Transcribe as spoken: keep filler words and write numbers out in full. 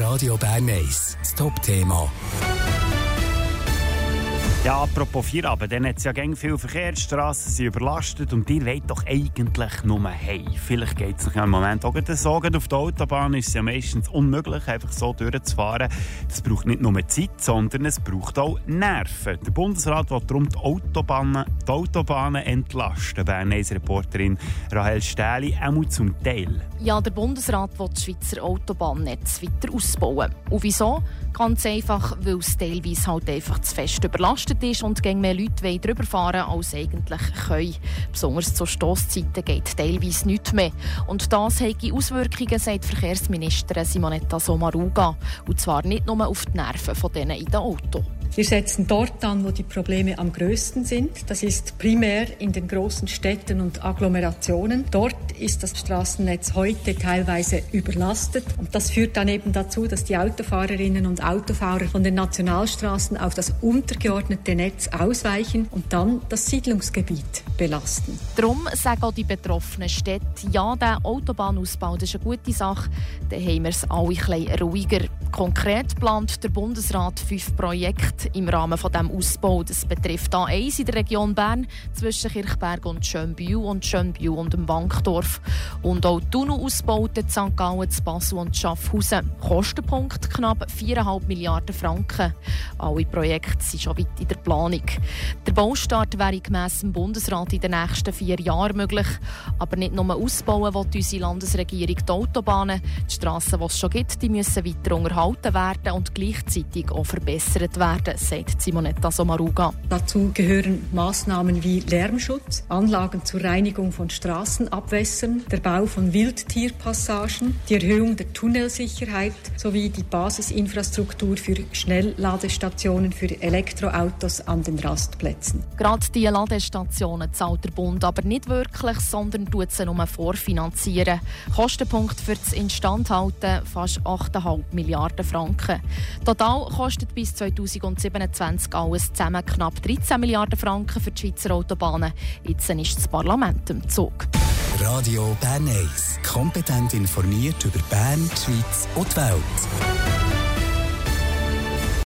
Radio Bern eins, das Top-Thema. Ja, apropos Feierabend, dann hat es ja gäng viel Verkehr, die Strassen sind überlastet und ihr wollt doch eigentlich nur heim. Vielleicht geht es noch im Moment auch so. Auf der Autobahn ist es ja meistens unmöglich, einfach so durchzufahren. Das braucht nicht nur Zeit, sondern es braucht auch Nerven. Der Bundesrat will darum die Autobahnen, die Autobahnen entlasten. Bern eins Reporterin Rahel Stähli, auch zum Teil. Ja, der Bundesrat will das Schweizer Autobahnnetz weiter ausbauen. Und wieso? Ganz einfach, weil es teilweise halt einfach zu fest überlastet ist und gegen mehr Leute drüber fahren als eigentlich können. Besonders zu Stosszeiten geht teilweise nichts mehr. Und das hat Auswirkungen, sagt Verkehrsministerin Simonetta Sommaruga. Und zwar nicht nur auf die Nerven von denen in den Autos. Wir setzen dort an, wo die Probleme am grössten sind. Das ist primär in den grossen Städten und Agglomerationen. Dort ist das Strassennetz heute teilweise überlastet. Und das führt dann eben dazu, dass die Autofahrerinnen und Autofahrer von den Nationalstraßen auf das untergeordnete Netz ausweichen und dann das Siedlungsgebiet belasten. Darum sagen auch die betroffenen Städte, ja, der Autobahnausbau das ist eine gute Sache, dann haben wir es alle ein bisschen ruhiger. Konkret plant der Bundesrat fünf Projekte im Rahmen von diesem Ausbau. Das betrifft A eins in der Region Bern zwischen Kirchberg und Schönbühl und Schönbühl und dem Wankdorf. Und auch Tunnelausbauten in Sankt Gallen, Basel und Schaffhausen. Kostenpunkt knapp viereinhalb Milliarden Franken. Alle Projekte sind schon weit in der Planung. Der Baustart wäre gemäss dem Bundesrat in den nächsten vier Jahren möglich. Aber nicht nur ausbauen will unsere Landesregierung die Autobahnen. Die Strassen, die es schon gibt, die müssen weiter unterhalten werden und gleichzeitig auch verbessert werden, sagt Simonetta Sommaruga. Dazu gehören Massnahmen wie Lärmschutz, Anlagen zur Reinigung von Strassenabwässern, der Bau von Wildtierpassagen, die Erhöhung der Tunnelsicherheit sowie die Basisinfrastruktur für Schnellladestationen für Elektroautos an den Rastplätzen. Gerade diese Ladestationen zahlt der Bund aber nicht wirklich, sondern tut sie nur vorfinanzieren. Kostenpunkt für das Instandhalten fast acht Komma fünf Milliarden Franken. Total kostet bis zweitausendsiebenundzwanzig alles zusammen knapp dreizehn Milliarden Franken für die Schweizer Autobahnen. Jetzt ist das Parlament im Zug. Radio Bern eins. Kompetent informiert über Bern, die Schweiz und die Welt.